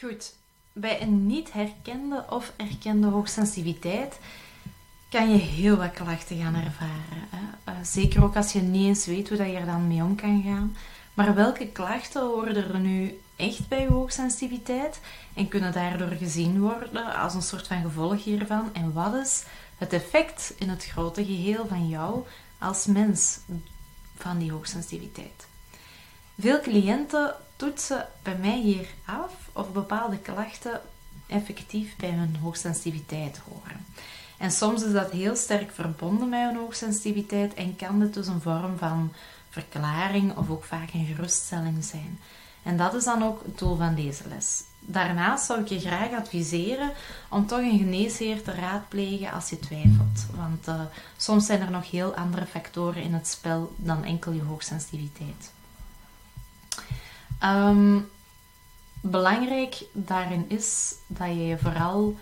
Goed, bij een niet herkende of erkende hoogsensitiviteit kan je heel wat klachten gaan ervaren. Hè? Zeker ook als je niet eens weet hoe dat je er dan mee om kan gaan. Maar welke klachten horen er nu echt bij je hoogsensitiviteit en kunnen daardoor gezien worden als een soort van gevolg hiervan? En wat is het effect in het grote geheel van jou als mens van die hoogsensitiviteit? Veel cliënten toetsen bij mij hier af of bepaalde klachten effectief bij hun hoogsensitiviteit horen. En soms is dat heel sterk verbonden met hun hoogsensitiviteit en kan dit dus een vorm van verklaring of ook vaak een geruststelling zijn. En dat is dan ook het doel van deze les. Daarnaast zou ik je graag adviseren om toch een geneesheer te raadplegen als je twijfelt. Want soms zijn er nog heel andere factoren in het spel dan enkel je hoogsensitiviteit. Belangrijk daarin is dat je vooral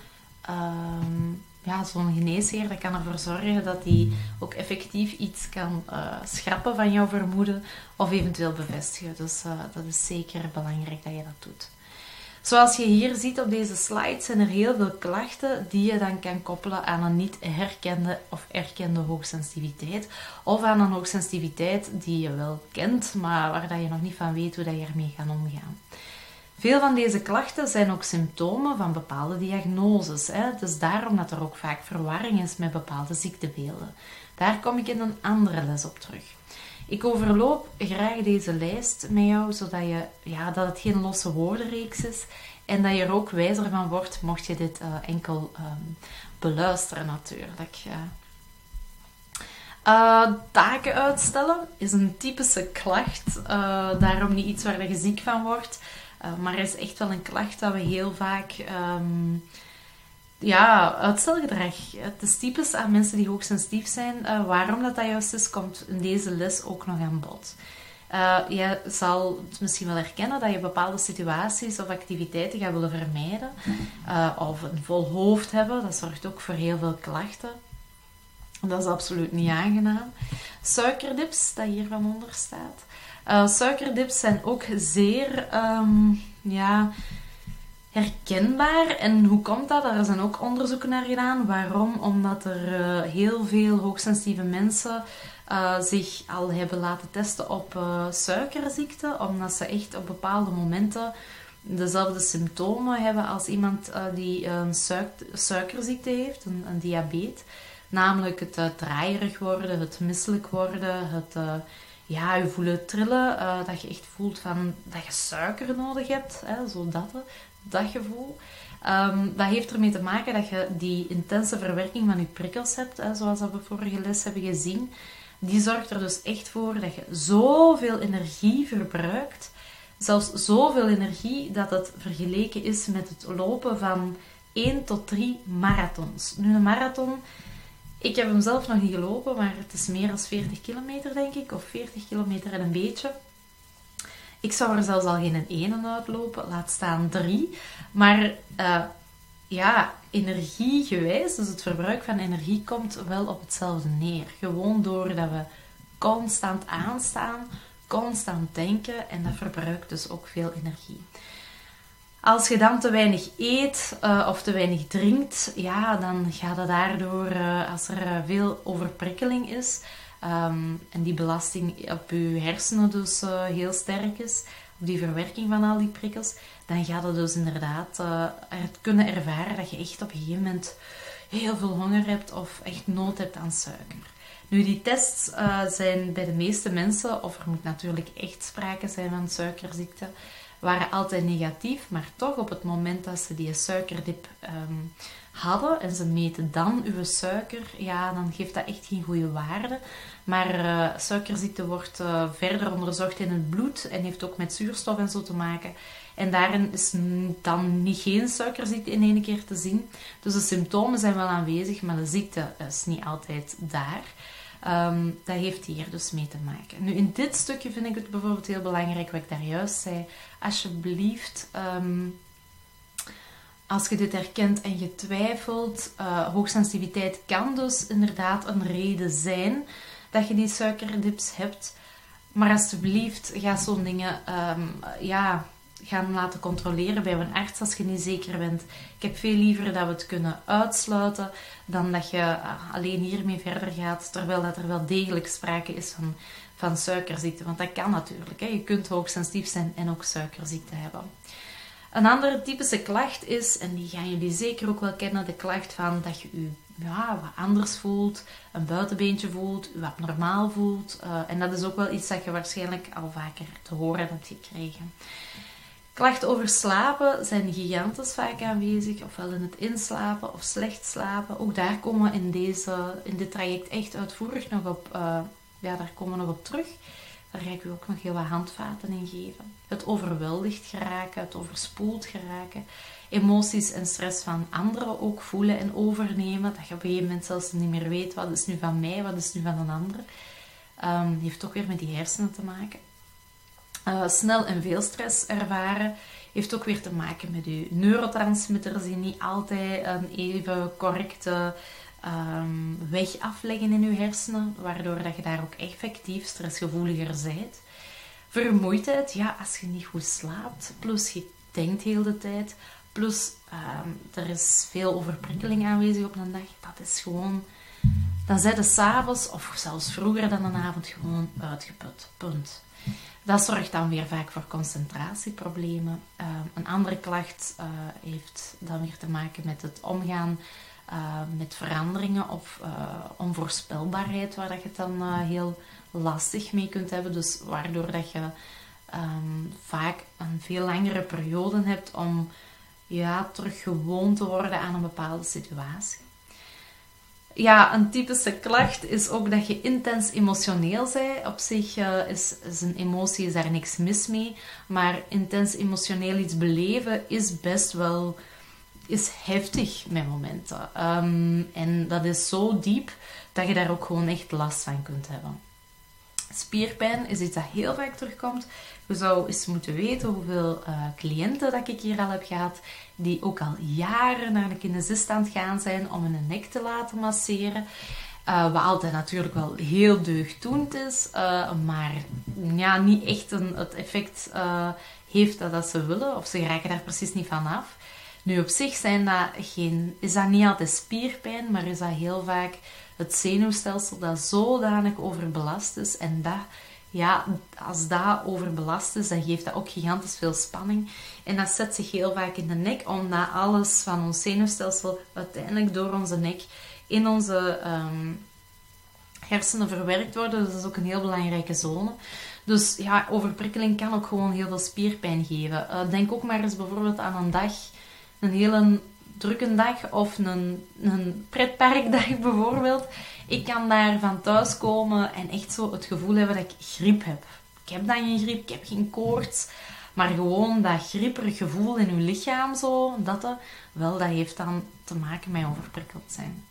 zo'n geneesheer, dat kan ervoor zorgen dat hij ook effectief iets kan schrappen van jouw vermoeden of eventueel bevestigen. Dus dat is zeker belangrijk dat je dat doet. Zoals je hier ziet op deze slide zijn er heel veel klachten die je dan kan koppelen aan een niet herkende of erkende hoogsensitiviteit. Of aan een hoogsensitiviteit die je wel kent, maar waar dat je nog niet van weet hoe dat je ermee gaat omgaan. Veel van deze klachten zijn ook symptomen van bepaalde diagnoses. Het is daarom dat er ook vaak verwarring is met bepaalde ziektebeelden. Daar kom ik in een andere les op terug. Ik overloop graag deze lijst met jou, zodat dat het geen losse woordenreeks is en dat je er ook wijzer van wordt, mocht je dit enkel beluisteren natuurlijk. Taken uitstellen is een typische klacht, daarom niet iets waar je ziek van wordt, maar is echt wel een klacht dat we heel vaak... uitstelgedrag. Het is typisch aan mensen die hoogsensitief zijn. Waarom dat juist is, komt in deze les ook nog aan bod. Je zal het misschien wel herkennen dat je bepaalde situaties of activiteiten gaat willen vermijden. Of een vol hoofd hebben. Dat zorgt ook voor heel veel klachten. Dat is absoluut niet aangenaam. Suikerdips, dat hier van onder staat. Suikerdips zijn ook zeer... herkenbaar. En hoe komt dat? Daar zijn ook onderzoeken naar gedaan. Waarom? Omdat er heel veel hoogsensitieve mensen zich al hebben laten testen op suikerziekte. Omdat ze echt op bepaalde momenten dezelfde symptomen hebben als iemand die een suikerziekte heeft, een diabetes. Namelijk het draaierig worden, het misselijk worden, het... je voelen trillen, dat je echt voelt dat je suiker nodig hebt, zo dat gevoel. Dat heeft ermee te maken dat je die intense verwerking van je prikkels hebt, zoals we vorige les hebben gezien. Die zorgt er dus echt voor dat je zoveel energie verbruikt, zelfs zoveel energie dat het vergeleken is met het lopen van 1 tot 3 marathons. Nu, een marathon... Ik heb hem zelf nog niet gelopen, maar het is meer dan 40 kilometer, denk ik. Of 40 kilometer en een beetje. Ik zou er zelfs al geen ene uitlopen, laat staan 3. Maar energiegewijs, dus het verbruik van energie, komt wel op hetzelfde neer. Gewoon doordat we constant aanstaan, constant denken en dat verbruikt dus ook veel energie. Als je dan te weinig eet of te weinig drinkt, dan gaat het daardoor, als er veel overprikkeling is en die belasting op je hersenen dus heel sterk is, op die verwerking van al die prikkels, dan gaat het dus inderdaad kunnen ervaren dat je echt op een gegeven moment heel veel honger hebt of echt nood hebt aan suiker. Nu, die tests zijn bij de meeste mensen, of er moet natuurlijk echt sprake zijn van suikerziekte, waren altijd negatief, maar toch op het moment dat ze die suikerdip hadden en ze meten dan uw suiker, dan geeft dat echt geen goede waarde. Maar suikerziekte wordt verder onderzocht in het bloed en heeft ook met zuurstof en zo te maken. En daarin is dan geen suikerziekte in één keer te zien. Dus de symptomen zijn wel aanwezig, maar de ziekte is niet altijd daar. Dat heeft hier dus mee te maken. Nu, in dit stukje vind ik het bijvoorbeeld heel belangrijk, wat ik daar juist zei. Alsjeblieft, als je dit herkent en je twijfelt, hoogsensitiviteit kan dus inderdaad een reden zijn dat je die suikerdips hebt. Maar alsjeblieft, ga zo'n dingen gaan laten controleren bij een arts als je niet zeker bent. Ik heb veel liever dat we het kunnen uitsluiten dan dat je alleen hiermee verder gaat, terwijl dat er wel degelijk sprake is van suikerziekte. Want dat kan natuurlijk. Hè. Je kunt hoogsensitief zijn en ook suikerziekte hebben. Een andere typische klacht is, en die gaan jullie zeker ook wel kennen, de klacht van dat je je wat anders voelt, een buitenbeentje voelt, je abnormaal voelt. En dat is ook wel iets dat je waarschijnlijk al vaker te horen hebt gekregen. Klachten over slapen zijn gigantisch vaak aanwezig, ofwel in het inslapen of slecht slapen. Ook daar komen we in dit traject echt uitvoerig nog op, daar komen we nog op terug. Daar ga ik u ook nog heel wat handvaten in geven. Het overweldigd geraken, het overspoeld geraken. Emoties en stress van anderen ook voelen en overnemen. Dat je op een gegeven moment zelfs niet meer weet, wat is nu van mij, wat is nu van een ander. Heeft ook weer met die hersenen te maken. Snel en veel stress ervaren heeft ook weer te maken met je neurotransmitters die niet altijd een even correcte weg afleggen in je hersenen, waardoor dat je daar ook effectief stressgevoeliger bent. Vermoeidheid, ja, als je niet goed slaapt, plus je denkt heel de tijd, plus er is veel overprikkeling aanwezig op een dag, dat is gewoon, dan zijn de 's avonds of zelfs vroeger dan een avond gewoon uitgeput, punt. Dat zorgt dan weer vaak voor concentratieproblemen. Een andere klacht heeft dan weer te maken met het omgaan met veranderingen of onvoorspelbaarheid, waar dat je het dan heel lastig mee kunt hebben. Dus waardoor dat je vaak een veel langere periode hebt om terug gewoon te worden aan een bepaalde situatie. Ja, een typische klacht is ook dat je intens emotioneel bent. Op zich is een emotie, is daar niks mis mee. Maar intens emotioneel iets beleven is best wel heftig met momenten. En dat is zo diep dat je daar ook gewoon echt last van kunt hebben. Spierpijn is iets dat heel vaak terugkomt. Je zou eens moeten weten hoeveel cliënten dat ik hier al heb gehad, die ook al jaren naar de kinesist gaan zijn om hun nek te laten masseren. Wat altijd natuurlijk wel heel deugddoend is, maar niet echt het effect heeft dat ze willen, of ze raken daar precies niet van af. Nu, op zich is dat niet altijd spierpijn, maar is dat heel vaak het zenuwstelsel dat zodanig overbelast is. En als dat overbelast is, dan geeft dat ook gigantisch veel spanning. En dat zet zich heel vaak in de nek, omdat alles van ons zenuwstelsel uiteindelijk door onze nek in onze hersenen verwerkt wordt. Dus dat is ook een heel belangrijke zone. Dus ja, overprikkeling kan ook gewoon heel veel spierpijn geven. Denk ook maar eens bijvoorbeeld aan een hele drukke dag of een pretparkdag bijvoorbeeld. Ik kan daar van thuis komen en echt zo het gevoel hebben dat ik griep heb. Ik heb dan geen griep, ik heb geen koorts, maar gewoon dat grieperig gevoel in uw lichaam, dat heeft dan te maken met overprikkeld zijn.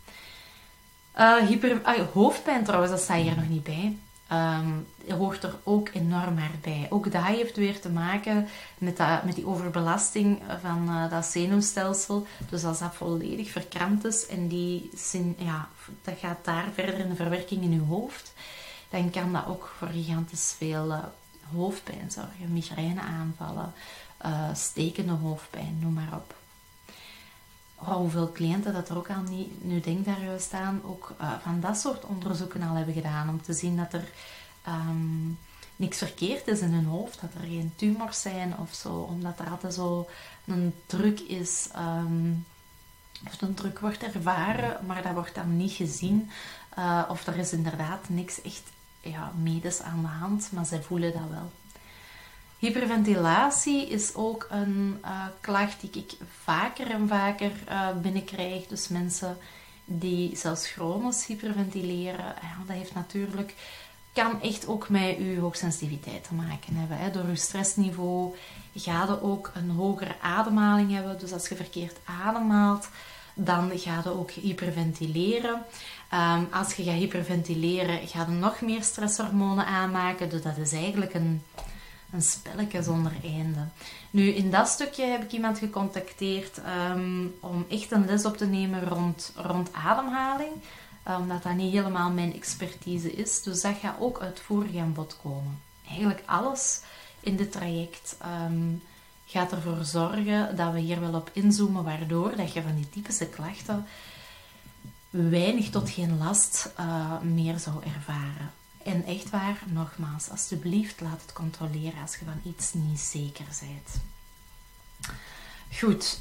Hoofdpijn trouwens, dat staat hier nog niet bij. Hoort er ook enorm hard bij. Ook dat heeft weer te maken met die overbelasting van dat zenuwstelsel. Dus als dat volledig verkrampt is en dat gaat daar verder in de verwerking in je hoofd, dan kan dat ook voor gigantisch veel hoofdpijn zorgen. Migraineaanvallen, stekende hoofdpijn, noem maar op. Hoeveel cliënten dat er ook al niet, nu denk daar juist aan, ook van dat soort onderzoeken al hebben gedaan. Om te zien dat er niks verkeerd is in hun hoofd. Dat er geen tumors zijn of zo. Omdat er altijd zo een druk is. Of een druk wordt ervaren, maar dat wordt dan niet gezien. Of er is inderdaad niks echt medisch aan de hand. Maar zij voelen dat wel. Hyperventilatie is ook een klacht die ik vaker en vaker binnenkrijg. Dus mensen die zelfs chronisch hyperventileren, dat heeft natuurlijk, kan echt ook met uw hoogsensitiviteit te maken hebben. Hè. Door uw stressniveau ga je ook een hogere ademhaling hebben. Dus als je verkeerd ademhaalt, dan ga je ook hyperventileren. Als je gaat hyperventileren, ga je nog meer stresshormonen aanmaken. Dus dat is eigenlijk een spelletje zonder einde. Nu, in dat stukje heb ik iemand gecontacteerd om echt een les op te nemen rond ademhaling. Omdat dat niet helemaal mijn expertise is. Dus dat gaat ook uitvoerig aan bod komen. Eigenlijk alles in dit traject gaat ervoor zorgen dat we hier wel op inzoomen, waardoor dat je van die typische klachten weinig tot geen last meer zou ervaren. En echt waar, nogmaals, alsjeblieft laat het controleren als je van iets niet zeker bent. Goed.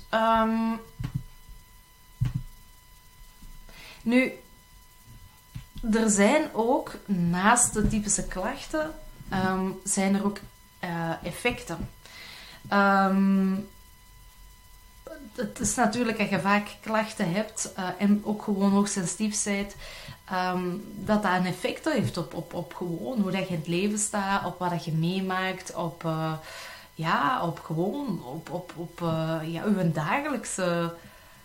Nu, er zijn ook, naast de typische klachten, zijn er ook effecten. Het is natuurlijk dat je vaak klachten hebt en ook gewoon hoogsensitief bent, dat een effect heeft op gewoon hoe dat je in het leven staat, op wat dat je meemaakt, op uw dagelijkse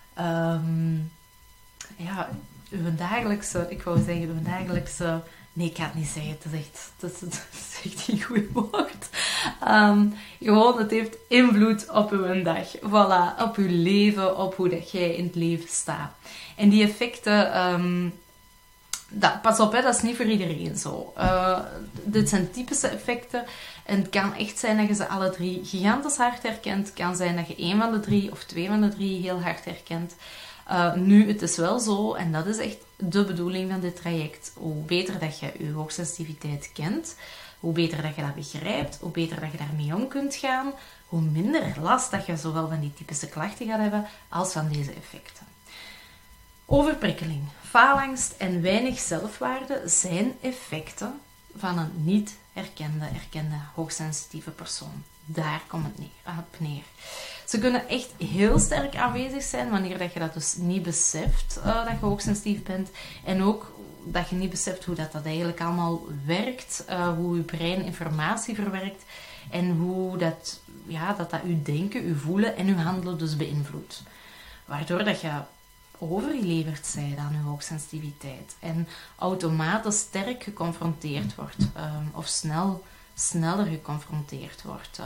nee, ik ga het niet zeggen, dat is echt geen goed woord. Gewoon, het heeft invloed op uw dag. Voilà, op uw leven, op hoe dat jij in het leven staat. En die effecten, pas op, dat is niet voor iedereen zo. Dit zijn typische effecten. En het kan echt zijn dat je ze alle drie gigantisch hard herkent. Het kan zijn dat je 1 van de 3 of 2 van de 3 heel hard herkent. Nu, het is wel zo, en dat is echt de bedoeling van dit traject. Hoe beter dat je je hoogsensitiviteit kent, hoe beter dat je dat begrijpt, hoe beter dat je daarmee om kunt gaan, hoe minder last dat je zowel van die typische klachten gaat hebben, als van deze effecten. Overprikkeling, faalangst en weinig zelfwaarde zijn effecten van een niet erkende hoogsensitieve persoon. Daar komt het op neer. Ze kunnen echt heel sterk aanwezig zijn wanneer dat je dat dus niet beseft, dat je hoogsensitief bent. En ook dat je niet beseft hoe dat eigenlijk allemaal werkt, hoe je brein informatie verwerkt en hoe dat uw denken, uw voelen en uw handelen dus beïnvloedt. Waardoor dat je overgeleverd bent aan je hoogsensitiviteit en automatisch sterk geconfronteerd wordt of sneller geconfronteerd wordt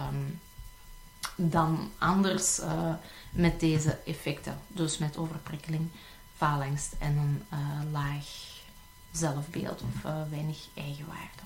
dan anders met deze effecten. Dus met overprikkeling, faalangst en een laag zelfbeeld of weinig eigenwaarde.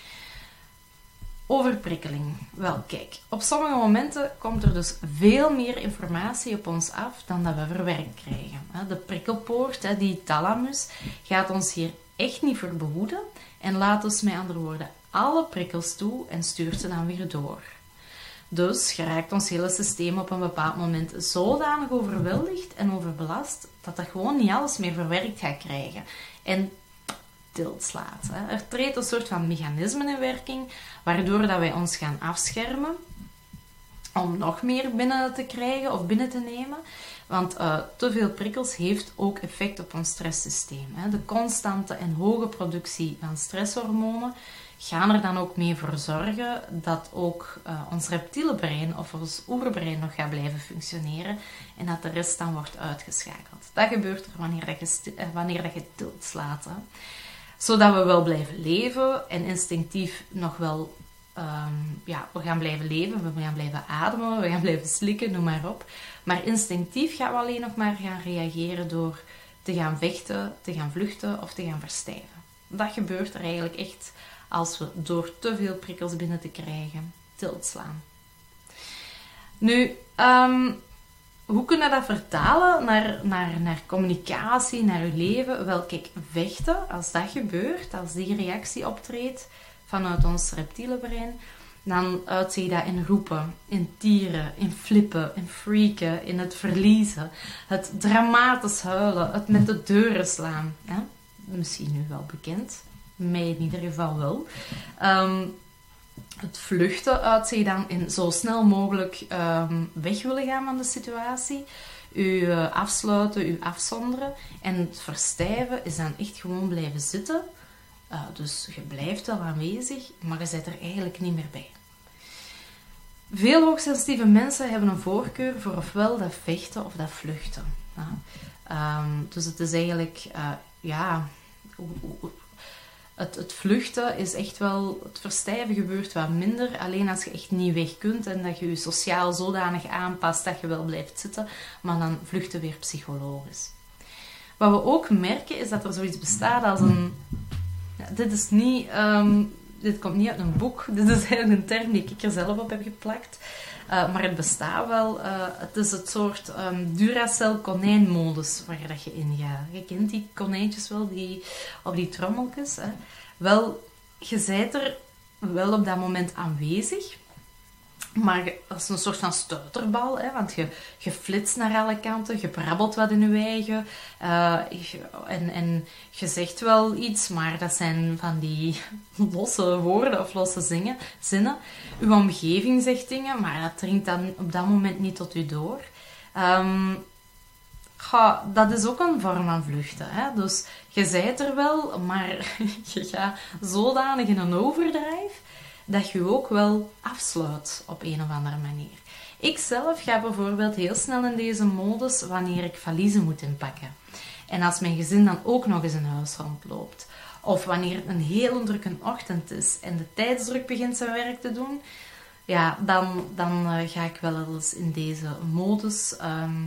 Overprikkeling. Wel, kijk, op sommige momenten komt er dus veel meer informatie op ons af dan dat we verwerkt krijgen. De prikkelpoort, die thalamus, gaat ons hier echt niet voor behoeden en laat dus met andere woorden alle prikkels toe en stuurt ze dan weer door. Dus geraakt ons hele systeem op een bepaald moment zodanig overweldigd en overbelast dat dat gewoon niet alles meer verwerkt gaat krijgen. En tilt slaat. Er treedt een soort van mechanisme in werking, waardoor dat wij ons gaan afschermen om nog meer binnen te krijgen of binnen te nemen. Want te veel prikkels heeft ook effect op ons stresssysteem. De constante en hoge productie van stresshormonen gaan er dan ook mee voor zorgen dat ook ons reptiele brein of ons oerbrein nog gaat blijven functioneren en dat de rest dan wordt uitgeschakeld. Dat gebeurt er wanneer dat je tilt slaat. Zodat we wel blijven leven en instinctief nog wel, we gaan blijven leven, we gaan blijven ademen, we gaan blijven slikken, noem maar op. Maar instinctief gaan we alleen nog maar gaan reageren door te gaan vechten, te gaan vluchten of te gaan verstijven. Dat gebeurt er eigenlijk echt als we door te veel prikkels binnen te krijgen tilt slaan. Nu, hoe kunnen we dat vertalen naar communicatie, naar je leven? Wel, kijk, vechten, als dat gebeurt, als die reactie optreedt vanuit ons reptiele brein, dan uitzie je dat in roepen, in tieren, in flippen, in freaken, in het verliezen, het dramatisch huilen, het met de deuren slaan. Ja? Misschien nu wel bekend, mij in ieder geval wel. Het vluchten uitzie je dan in zo snel mogelijk weg willen gaan van de situatie. U afsluiten, u afzonderen. En het verstijven is dan echt gewoon blijven zitten. Dus je blijft wel aanwezig, maar je zit er eigenlijk niet meer bij. Veel hoogsensitieve mensen hebben een voorkeur voor ofwel dat vechten of dat vluchten. Dus het is eigenlijk, het vluchten is echt wel, het verstijven gebeurt wat minder. Alleen als je echt niet weg kunt en dat je je sociaal zodanig aanpast dat je wel blijft zitten, maar dan vluchten weer psychologisch. Wat we ook merken is dat er zoiets bestaat als een... Ja, dit komt niet uit een boek, dit is eigenlijk een term die ik er zelf op heb geplakt. maar het bestaat wel. Het is het soort Duracell konijnmodus waar dat je in gaat. Je kent die konijntjes wel, die op die trommeltjes. Hè? Wel, je bent er wel op dat moment aanwezig. Maar dat is een soort van stuiterbal, hè? Want je flitst naar alle kanten, je brabbelt wat in je eigen. En je zegt wel iets, maar dat zijn van die losse woorden of losse zinnen. Uw omgeving zegt dingen, maar dat dringt dan op dat moment niet tot u door. Dat is ook een vorm van vluchten. Hè? Dus je zijt er wel, maar je gaat zodanig in een overdrive dat je ook wel afsluit op een of andere manier. Ik zelf ga bijvoorbeeld heel snel in deze modus wanneer ik valiezen moet inpakken. En als mijn gezin dan ook nog eens in huis rondloopt. Of wanneer het een heel drukke ochtend is en de tijdsdruk begint zijn werk te doen. Ja, dan ga ik wel eens in deze modus.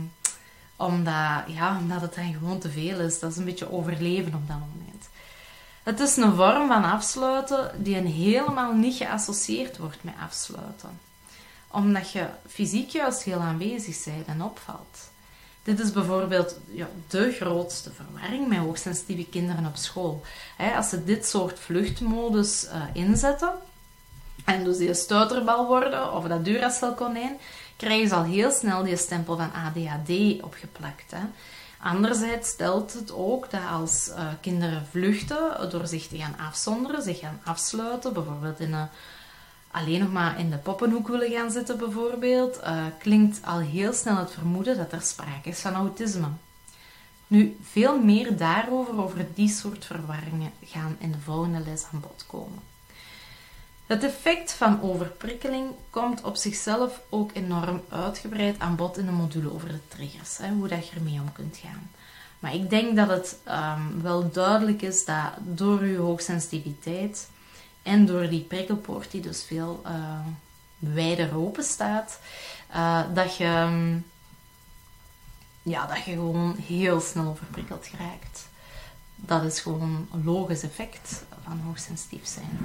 Omdat het dan gewoon te veel is. Dat is een beetje overleven op dat moment. Het is een vorm van afsluiten die helemaal niet geassocieerd wordt met afsluiten. Omdat je fysiek juist heel aanwezig bent en opvalt. Dit is bijvoorbeeld de grootste verwarring met hoogsensitieve kinderen op school. Als ze dit soort vluchtmodus inzetten, en dus die stuiterbal worden, of dat Duracell konijn, krijgen ze al heel snel die stempel van ADHD opgeplakt. Hè. Anderzijds stelt het ook dat als kinderen vluchten door zich te gaan afzonderen, zich gaan afsluiten, bijvoorbeeld alleen nog maar in de poppenhoek willen gaan zitten bijvoorbeeld, klinkt al heel snel het vermoeden dat er sprake is van autisme. Nu, veel meer daarover, over die soort verwarringen, gaan in de volgende les aan bod komen. Het effect van overprikkeling komt op zichzelf ook enorm uitgebreid aan bod in de module over de triggers, hoe dat je ermee om kunt gaan. Maar ik denk dat het wel duidelijk is dat door je hoogsensitiviteit en door die prikkelpoort die dus veel wijder open staat, dat je gewoon heel snel overprikkeld geraakt. Dat is gewoon een logisch effect van hoogsensitief zijn.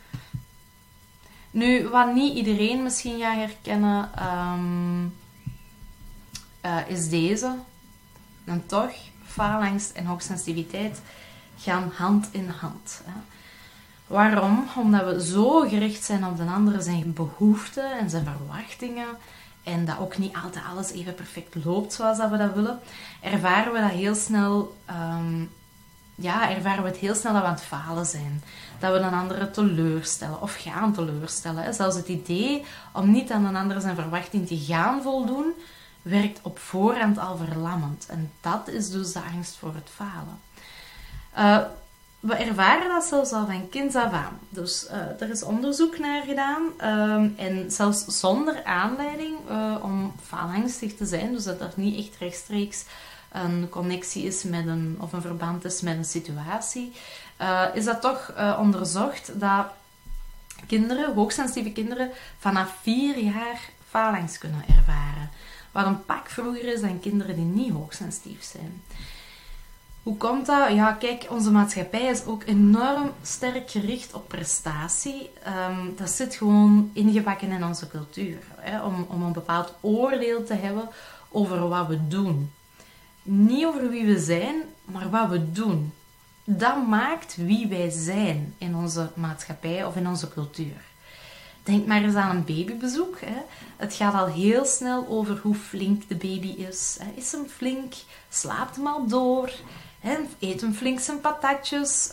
Nu, wat niet iedereen misschien gaat herkennen, is deze. En toch, faalangst en hoogsensitiviteit gaan hand in hand. Hè. Waarom? Omdat we zo gericht zijn op de andere zijn behoeften en zijn verwachtingen. En dat ook niet altijd alles even perfect loopt zoals dat we dat willen. Ervaren we heel snel dat we aan het falen zijn. Dat we een andere teleurstellen of gaan teleurstellen. Hè. Zelfs het idee om niet aan een andere zijn verwachting te gaan voldoen, werkt op voorhand al verlammend. En dat is dus de angst voor het falen. We ervaren dat zelfs al van kinds af aan. Dus er is onderzoek naar gedaan. En zelfs zonder aanleiding om faalangstig te zijn. Dus dat er niet echt rechtstreeks een connectie is met of een verband is met een situatie. Is dat toch onderzocht dat hoogsensitieve kinderen, vanaf 4 jaar faalangst kunnen ervaren. Wat een pak vroeger is dan kinderen die niet hoogsensitief zijn. Hoe komt dat? Ja, kijk, onze maatschappij is ook enorm sterk gericht op prestatie. Dat zit gewoon ingebakken in onze cultuur. Hè, om een bepaald oordeel te hebben over wat we doen. Niet over wie we zijn, maar wat we doen. Dat maakt wie wij zijn in onze maatschappij of in onze cultuur. Denk maar eens aan een babybezoek. Hè. Het gaat al heel snel over hoe flink de baby is. Hè. Is hem flink? Slaapt hem al door? Hè. Eet hem flink zijn patatjes?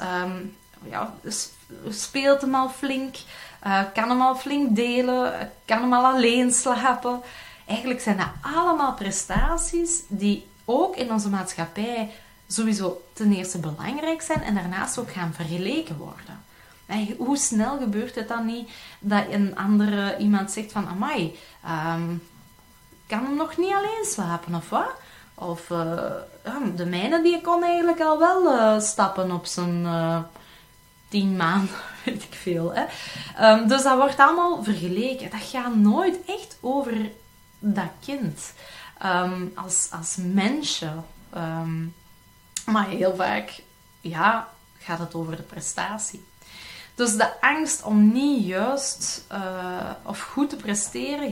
Speelt hem al flink? Kan hem al flink delen? Kan hem al alleen slapen? Eigenlijk zijn dat allemaal prestaties die ook in onze maatschappij sowieso ten eerste belangrijk zijn en daarnaast ook gaan vergeleken worden. En hoe snel gebeurt het dan niet dat iemand zegt van amai, kan hem nog niet alleen slapen of wat? Of de mijne die kon eigenlijk al wel stappen op zijn 10 maanden, weet ik veel. Hè? Dus dat wordt allemaal vergeleken. Dat gaat nooit echt over dat kind als mensje. Maar heel vaak gaat het over de prestatie. Dus de angst om niet juist of goed te presteren heeft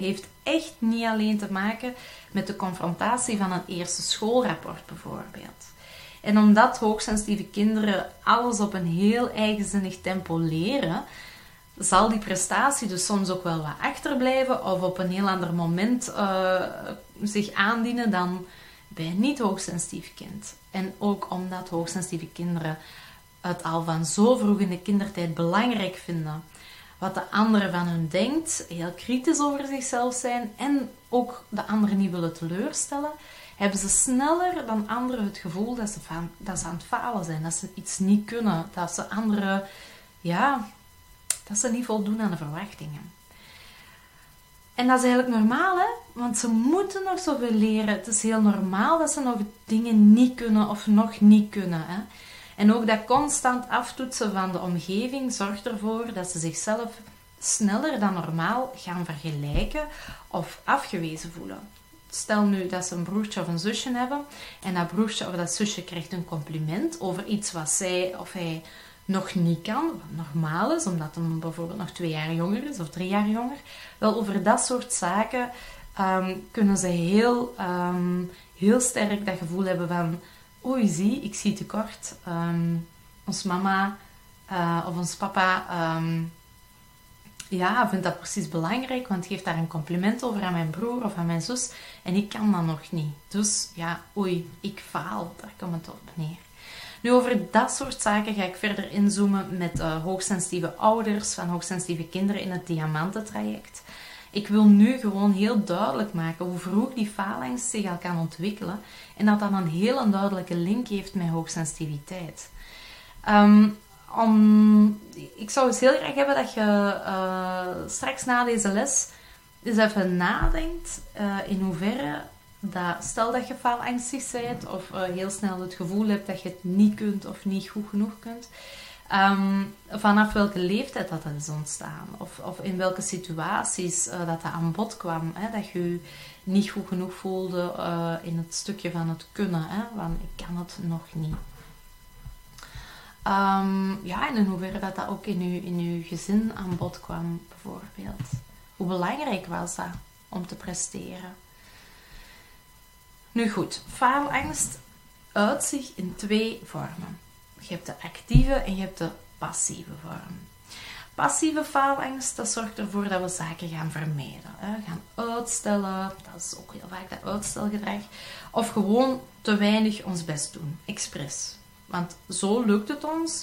echt niet alleen te maken met de confrontatie van een eerste schoolrapport bijvoorbeeld. En omdat hoogsensitieve kinderen alles op een heel eigenzinnig tempo leren, zal die prestatie dus soms ook wel wat achterblijven of op een heel ander moment zich aandienen dan bij een niet-hoogsensitief kind. En ook omdat hoogsensitieve kinderen het al van zo vroeg in de kindertijd belangrijk vinden wat de andere van hun denkt, heel kritisch over zichzelf zijn en ook de anderen niet willen teleurstellen, hebben ze sneller dan anderen het gevoel dat ze aan het falen zijn, dat ze iets niet kunnen, dat ze anderen, dat ze niet voldoen aan de verwachtingen. En dat is eigenlijk normaal, hè? Want ze moeten nog zoveel leren. Het is heel normaal dat ze nog dingen niet kunnen of nog niet kunnen, hè? En ook dat constant aftoetsen van de omgeving zorgt ervoor dat ze zichzelf sneller dan normaal gaan vergelijken of afgewezen voelen. Stel nu dat ze een broertje of een zusje hebben en dat broertje of dat zusje krijgt een compliment over iets wat zij of hij nog niet kan, wat normaal is, omdat hij bijvoorbeeld nog 2 jaar jonger is of 3 jaar jonger. Wel, over dat soort zaken kunnen ze heel sterk dat gevoel hebben van oei, zie, ik zie tekort. Ons mama of ons papa vindt dat precies belangrijk, want geeft daar een compliment over aan mijn broer of aan mijn zus en ik kan dat nog niet. Dus ja, oei, ik faal. Daar komt het op neer. Nu, over dat soort zaken ga ik verder inzoomen met hoogsensitieve ouders van hoogsensitieve kinderen in het diamantentraject. Ik wil nu gewoon heel duidelijk maken hoe vroeg die faalangst zich al kan ontwikkelen en dat dat een heel duidelijke link heeft met hoogsensitiviteit. Ik zou dus heel graag hebben dat je straks na deze les eens even nadenkt in hoeverre dat, stel dat je faalangstig bent of heel snel het gevoel hebt dat je het niet kunt of niet goed genoeg kunt, vanaf welke leeftijd dat is ontstaan of in welke situaties dat aan bod kwam, hè, dat je je niet goed genoeg voelde in het stukje van het kunnen, hè, want ik kan het nog niet. En in hoeverre dat ook in uw gezin aan bod kwam, bijvoorbeeld. Hoe belangrijk was dat om te presteren? Nu goed, faalangst uit zich in 2 vormen. Je hebt de actieve en je hebt de passieve vorm. Passieve faalangst, dat zorgt ervoor dat we zaken gaan vermijden. Gaan uitstellen, dat is ook heel vaak dat uitstelgedrag. Of gewoon te weinig ons best doen, expres. Want zo lukt het ons.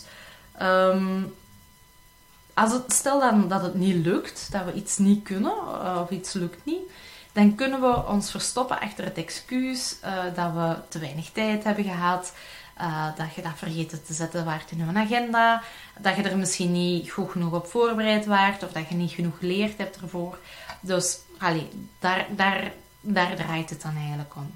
Stel dan dat het niet lukt, dat we iets niet kunnen of iets lukt niet, dan kunnen we ons verstoppen achter het excuus dat we te weinig tijd hebben gehad, dat je dat vergeten te zetten waard in je agenda, dat je er misschien niet goed genoeg op voorbereid waart of dat je niet genoeg geleerd hebt ervoor. Dus daar draait het dan eigenlijk om.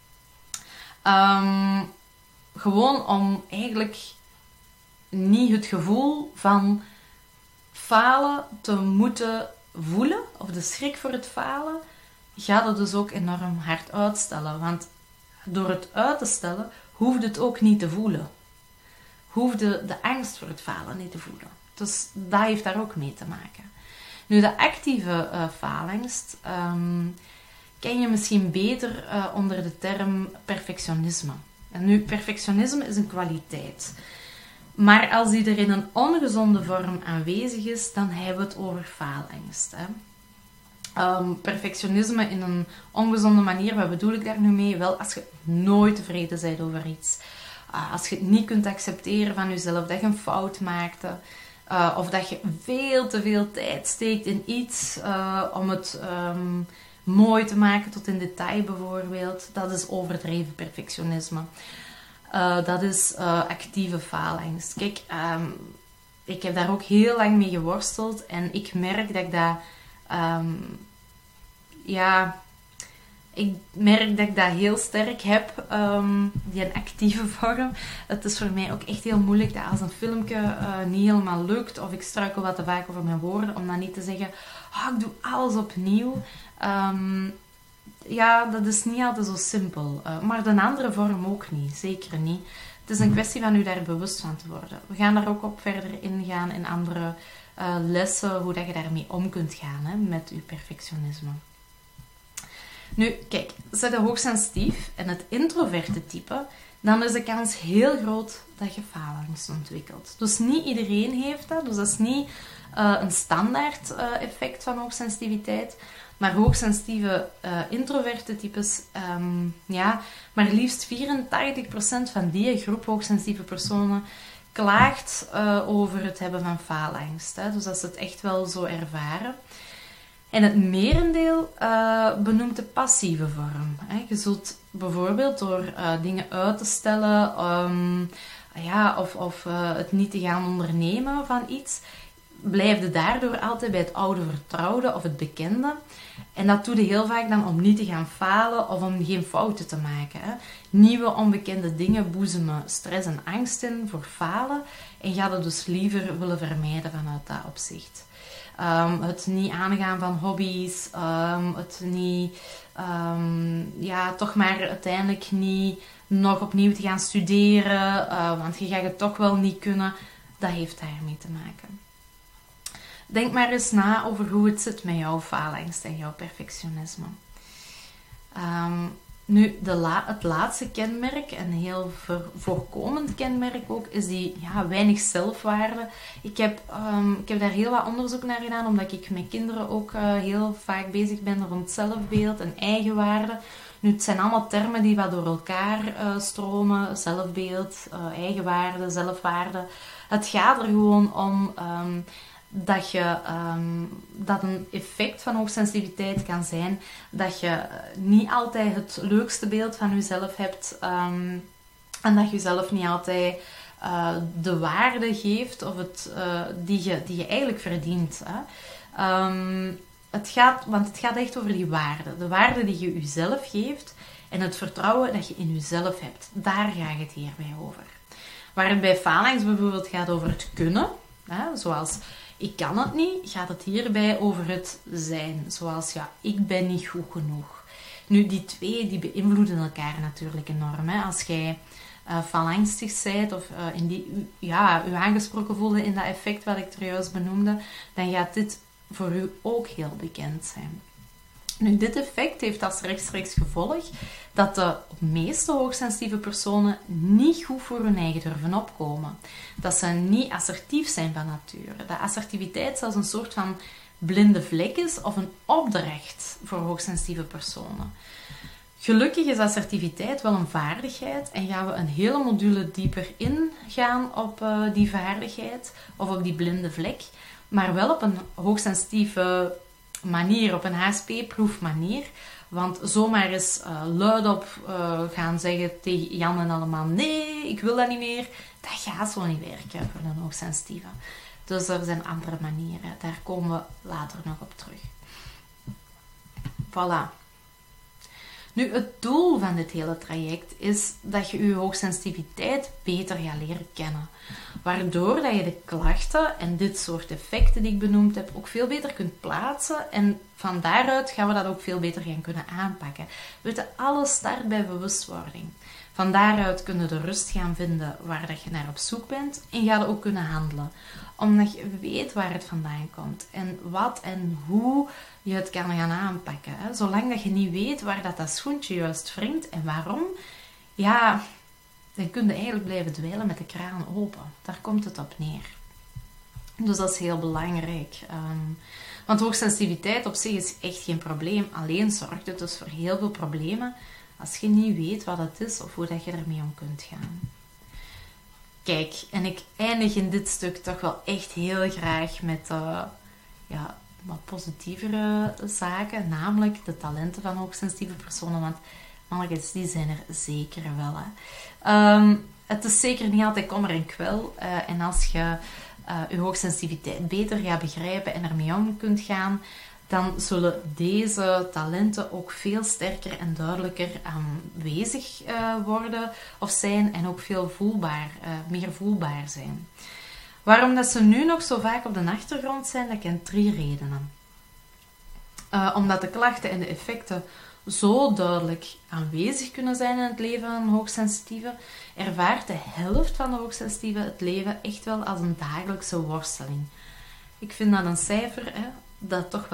Gewoon om eigenlijk niet het gevoel van falen te moeten voelen, of de schrik voor het falen, gaat het dus ook enorm hard uitstellen. Want door het uit te stellen, hoeft het ook niet te voelen. Hoefde de angst voor het falen niet te voelen. Dus dat heeft daar ook mee te maken. Nu, de actieve faalangst ken je misschien beter onder de term perfectionisme. En nu, perfectionisme is een kwaliteit. Maar als die er in een ongezonde vorm aanwezig is, dan hebben we het over faalangst. Hè? Perfectionisme in een ongezonde manier, wat bedoel ik daar nu mee? Wel, als je nooit tevreden bent over iets. Als je het niet kunt accepteren van jezelf, dat je een fout maakte. Of dat je veel te veel tijd steekt in iets om het mooi te maken tot in detail bijvoorbeeld. Dat is overdreven perfectionisme. Dat is actieve faalangst. Kijk, ik heb daar ook heel lang mee geworsteld. En ik merk dat ik dat... ik merk dat ik dat heel sterk heb. Die een actieve vorm. Het is voor mij ook echt heel moeilijk dat als een filmpje niet helemaal lukt. Of ik struikel wat te vaak over mijn woorden. Om dan niet te zeggen... ik doe alles opnieuw. Dat is niet altijd zo simpel. Maar de andere vorm ook niet. Zeker niet. Het is een kwestie van u daar bewust van te worden. We gaan daar ook op verder ingaan in andere lessen. Hoe dat je daarmee om kunt gaan, hè, met uw perfectionisme. Nu, kijk, zijn je hoogsensitief en het introverte type, dan is de kans heel groot dat je faalangst ontwikkelt. Dus niet iedereen heeft dat, dus dat is niet een standaard effect van hoogsensitiviteit. Maar hoogsensitieve introverte types, maar liefst 84% van die groep hoogsensitieve personen klaagt over het hebben van faalangst. Hè? Dus dat ze het echt wel zo ervaren. En het merendeel benoemt de passieve vorm. Hè? Je zult bijvoorbeeld door dingen uit te stellen of het niet te gaan ondernemen van iets, blijf je daardoor altijd bij het oude vertrouwde of het bekende. En dat doe je heel vaak dan om niet te gaan falen of om geen fouten te maken. Hè. Nieuwe onbekende dingen boezemen stress en angst in voor falen. En ga dat dus liever willen vermijden vanuit dat opzicht. Het niet aangaan van hobby's. Het niet, toch maar uiteindelijk niet nog opnieuw te gaan studeren. Want je gaat het toch wel niet kunnen. Dat heeft daarmee te maken. Denk maar eens na over hoe het zit met jouw faalangst en jouw perfectionisme. Nu, het laatste kenmerk, een heel voorkomend kenmerk ook, is die weinig zelfwaarde. Ik heb daar heel wat onderzoek naar gedaan, omdat ik met kinderen ook heel vaak bezig ben rond zelfbeeld en eigenwaarde. Nu, het zijn allemaal termen die wat door elkaar stromen. Zelfbeeld, eigenwaarde, zelfwaarde. Het gaat er gewoon om dat een effect van hoogsensitiviteit kan zijn dat je niet altijd het leukste beeld van jezelf hebt en dat je jezelf niet altijd de waarde geeft of die je eigenlijk verdient. Hè. Want het gaat echt over die waarde. De waarde die je jezelf geeft en het vertrouwen dat je in jezelf hebt. Daar gaat het hierbij over. Waar het bij faalangst bijvoorbeeld gaat over het kunnen, hè, zoals ik kan het niet, gaat het hierbij over het zijn. Zoals, ik ben niet goed genoeg. Nu, die twee die beïnvloeden elkaar natuurlijk enorm. Hè. Als jij faalangstig bent of je aangesproken voelde in dat effect wat ik er juist benoemde, dan gaat dit voor u ook heel bekend zijn. Nu, dit effect heeft als rechtstreeks gevolg dat de meeste hoogsensitieve personen niet goed voor hun eigen durven opkomen. Dat ze niet assertief zijn van nature. Dat assertiviteit zelfs een soort van blinde vlek is of een opdracht voor hoogsensitieve personen. Gelukkig is assertiviteit wel een vaardigheid en gaan we een hele module dieper ingaan op die vaardigheid of op die blinde vlek, maar wel op een hoogsensitieve manier, op een HSP-proof manier. Want zomaar eens luidop gaan zeggen tegen Jan en allemaal, nee, ik wil dat niet meer, dat gaat zo niet werken voor een hoogsensitieve. Dus er zijn andere manieren. Daar komen we later nog op terug. Voilà. Nu, het doel van dit hele traject is dat je je hoogsensitiviteit beter gaat leren kennen. Waardoor dat je de klachten en dit soort effecten die ik benoemd heb ook veel beter kunt plaatsen. En van daaruit gaan we dat ook veel beter gaan kunnen aanpakken. Weet je, alles start bij bewustwording. Van daaruit kun je de rust gaan vinden waar dat je naar op zoek bent. En ga je ook kunnen handelen. Omdat je weet waar het vandaan komt. En wat en hoe je het kan gaan aanpakken. Hè. Zolang dat je niet weet waar dat schoentje juist wringt en waarom, dan kun je eigenlijk blijven dweilen met de kraan open. Daar komt het op neer. Dus dat is heel belangrijk. Want hoogsensitiviteit op zich is echt geen probleem. Alleen zorgt het dus voor heel veel problemen als je niet weet wat het is of hoe dat je ermee om kunt gaan. Kijk, en ik eindig in dit stuk toch wel echt heel graag met wat positievere zaken, namelijk de talenten van hoogsensitieve personen, want mannetjes, die zijn er zeker wel. Hè. Het is zeker niet altijd kommer en kwel. En als je je hoogsensitiviteit beter gaat begrijpen en ermee om kunt gaan, dan zullen deze talenten ook veel sterker en duidelijker aanwezig worden of zijn en ook veel meer voelbaar zijn. Waarom dat ze nu nog zo vaak op de achtergrond zijn, dat kent 3 redenen. Omdat de klachten en de effecten zo duidelijk aanwezig kunnen zijn in het leven van een hoogsensitieve, ervaart de helft van de hoogsensitieve het leven echt wel als een dagelijkse worsteling. Ik vind dat een cijfer dat toch wel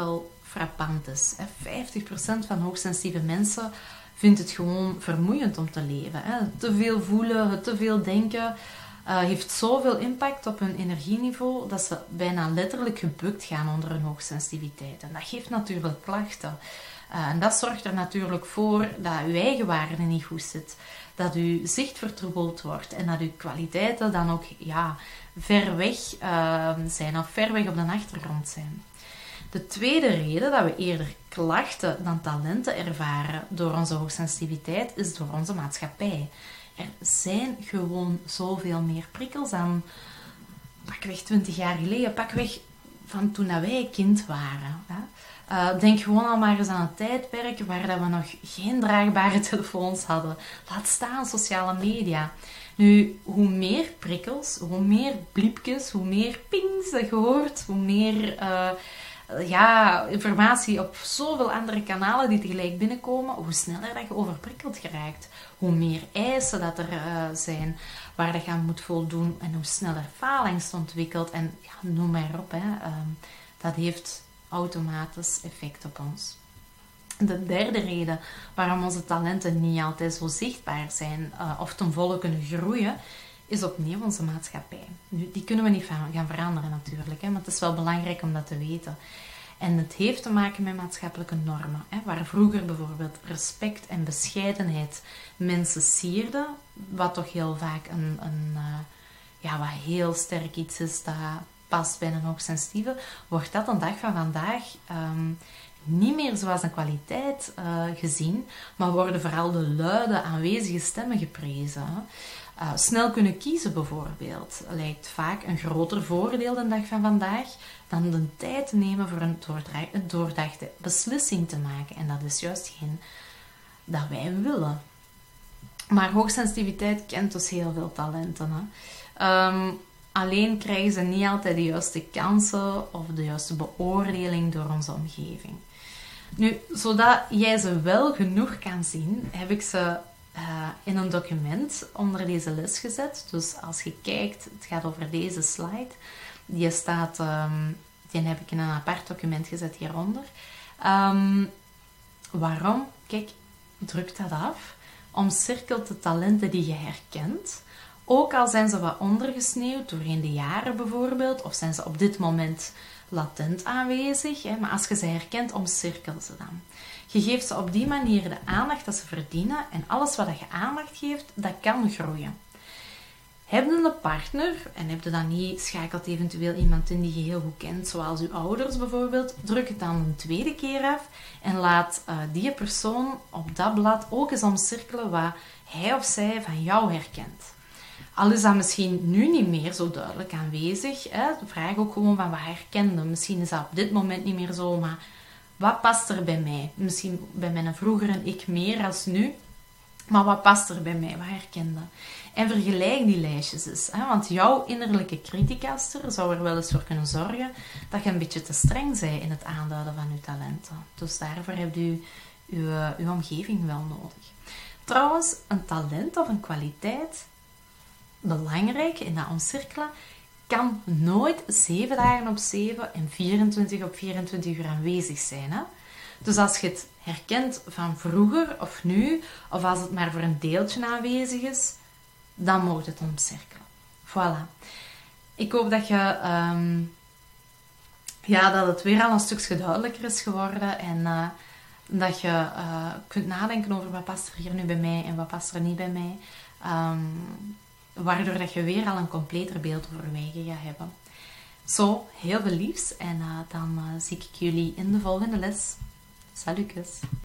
frappant is. 50% van hoogsensitieve mensen vindt het gewoon vermoeiend om te leven. Te veel voelen, te veel denken heeft zoveel impact op hun energieniveau dat ze bijna letterlijk gebukt gaan onder hun hoogsensitiviteit. En dat geeft natuurlijk klachten. En dat zorgt er natuurlijk voor dat uw eigen waarde niet goed zit. Dat uw zicht vertroebeld wordt en dat uw kwaliteiten dan ook ver weg zijn of ver weg op de achtergrond zijn. De tweede reden dat we eerder klachten dan talenten ervaren door onze hoogsensitiviteit is door onze maatschappij. Er zijn gewoon zoveel meer prikkels dan pakweg 20 jaar geleden, pakweg van toen wij kind waren. Denk gewoon al maar eens aan een tijdperk waar dat we nog geen draagbare telefoons hadden. Laat staan sociale media. Nu, hoe meer prikkels, hoe meer bliepjes, hoe meer pings dat je hoort, hoe meer informatie op zoveel andere kanalen die tegelijk binnenkomen, hoe sneller dat je overprikkeld geraakt. Hoe meer eisen dat er zijn waar dat je aan moet voldoen en hoe sneller faalangst ontwikkelt. En noem maar op. Dat heeft automatisch effect op ons. De derde reden waarom onze talenten niet altijd zo zichtbaar zijn of ten volle kunnen groeien, is opnieuw onze maatschappij. Nu, die kunnen we niet gaan veranderen natuurlijk, maar het is wel belangrijk om dat te weten. En het heeft te maken met maatschappelijke normen, waar vroeger bijvoorbeeld respect en bescheidenheid mensen sierden, wat toch heel vaak wat heel sterk iets is dat past bij een hoogsensitieve, wordt dat een dag van vandaag niet meer zoals een kwaliteit gezien, maar worden vooral de luide, aanwezige stemmen geprezen. Snel kunnen kiezen bijvoorbeeld lijkt vaak een groter voordeel de dag van vandaag dan de tijd te nemen voor een doordachte beslissing te maken. En dat is juist geen dat wij willen. Maar hoogsensitiviteit kent dus heel veel talenten. Alleen krijgen ze niet altijd de juiste kansen of de juiste beoordeling door onze omgeving. Nu, zodat jij ze wel genoeg kan zien, heb ik ze in een document onder deze les gezet. Dus als je kijkt, het gaat over deze slide. Die heb ik in een apart document gezet hieronder. Waarom? Kijk, druk dat af. Omcirkelt de talenten die je herkent. Ook al zijn ze wat ondergesneeuwd doorheen de jaren bijvoorbeeld, of zijn ze op dit moment latent aanwezig. Maar als je ze herkent, omcirkel ze dan. Je geeft ze op die manier de aandacht dat ze verdienen en alles wat je aandacht geeft, dat kan groeien. Heb je een partner en heb je dan niet, schakelt eventueel iemand in die je heel goed kent, zoals uw ouders bijvoorbeeld, druk het dan een tweede keer af en laat die persoon op dat blad ook eens omcirkelen wat hij of zij van jou herkent. Al is dat misschien nu niet meer zo duidelijk aanwezig, vraag ook gewoon van wat herkende. Misschien is dat op dit moment niet meer zo, maar wat past er bij mij? Misschien bij mijn vroegere ik meer als nu, maar wat past er bij mij? Wat herkende? En vergelijk die lijstjes eens. Want jouw innerlijke criticaster zou er wel eens voor kunnen zorgen dat je een beetje te streng bent in het aanduiden van je talenten. Dus daarvoor heb je uw omgeving wel nodig. Trouwens, een talent of een kwaliteit, belangrijk in dat omcirkelen, kan nooit 7 dagen op 7 en 24 op 24 uur aanwezig zijn. Dus als je het herkent van vroeger of nu, of als het maar voor een deeltje aanwezig is, dan moet het omcirkelen. Voilà. Ik hoop dat dat het weer al een stukje duidelijker is geworden en dat je kunt nadenken over wat past er hier nu bij mij en wat past er niet bij mij. Waardoor dat je weer al een completer beeld over wijgen gaat hebben. Zo, heel veel liefs en dan zie ik jullie in de volgende les. Salutjes!